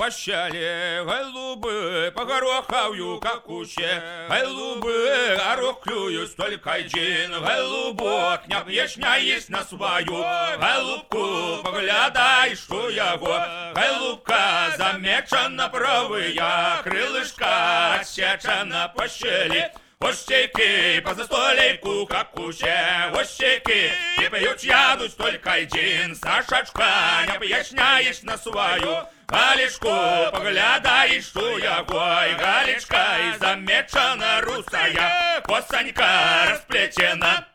пощали, голубы, по гороховью, как уще, голубы, горох клюют, только один, голубок, не объясняясь на свою, голубку, поглядай, что яго, голубка, замечена правая, крылышка, отсечена по щели, Ощеки по застолейку, как уще, ощеки, и пьют ядуть только один, Сашечка, не объясняешь на свою, Галечку, поглядай, что я гой, Галечка, и замечена русая, косонька расплетена.